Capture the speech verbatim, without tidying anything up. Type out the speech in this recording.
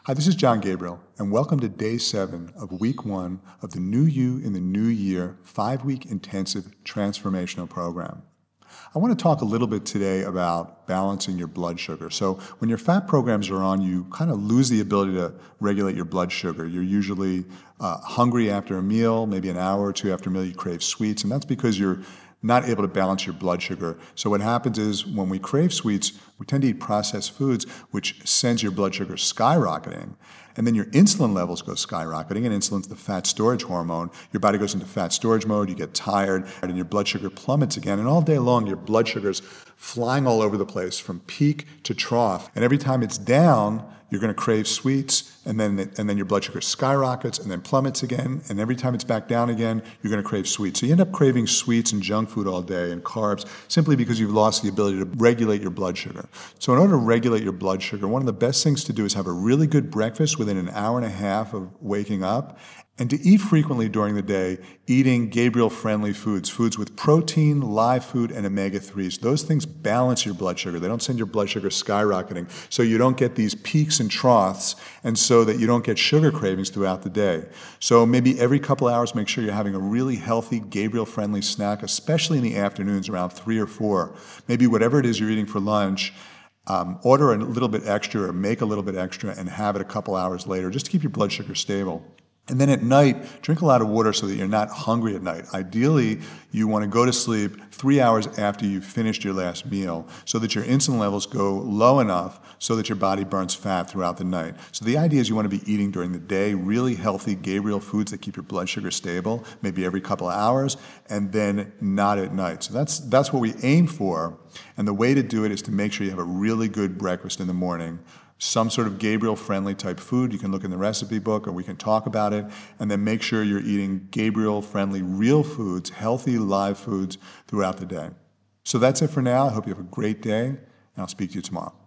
Hi, this is John Gabriel, and welcome to day seven of week one of the New You in the New Year five-week intensive transformational program. I want to talk a little bit today about balancing your blood sugar. So when your fat programs are on, you kind of lose the ability to regulate your blood sugar. You're usually uh, hungry after a meal, maybe an hour or two after a meal, you crave sweets, and that's because you're not able to balance your blood sugar. So what happens is when we crave sweets, we tend to eat processed foods, which sends your blood sugar skyrocketing. And then your insulin levels go skyrocketing, and insulin's the fat storage hormone. Your body goes into fat storage mode, you get tired, and your blood sugar plummets again. And all day long, your blood sugar's flying all over the place from peak to trough. And every time it's down, you're going to crave sweets, and then and then your blood sugar skyrockets and then plummets again. And every time it's back down again, you're going to crave sweets. So you end up craving sweets and junk food all day and carbs simply because you've lost the ability to regulate your blood sugar. So in order to regulate your blood sugar, one of the best things to do is have a really good breakfast within an hour and a half of waking up, and to eat frequently during the day, eating Gabriel-friendly foods, foods with protein, live food, and omega threes. Those things balance your blood sugar. They don't send your blood sugar skyrocketing, so you don't get these peaks and troughs, and so that you don't get sugar cravings throughout the day. So maybe every couple hours, make sure you're having a really healthy Gabriel-friendly snack, especially in the afternoons around three or four. Maybe whatever it is you're eating for lunch, um, order a little bit extra or make a little bit extra and have it a couple hours later, just to keep your blood sugar stable. And then at night, drink a lot of water so that you're not hungry at night. Ideally, you want to go to sleep three hours after you've finished your last meal so that your insulin levels go low enough so that your body burns fat throughout the night. So the idea is you want to be eating during the day really healthy Gabriel foods that keep your blood sugar stable, maybe every couple of hours, and then not at night. So that's that's what we aim for. And the way to do it is to make sure you have a really good breakfast in the morning. Some sort of Gabriel-friendly type food. You can look in the recipe book or we can talk about it. And then make sure you're eating Gabriel-friendly real foods, healthy live foods throughout the day. So that's it for now. I hope you have a great day, and I'll speak to you tomorrow.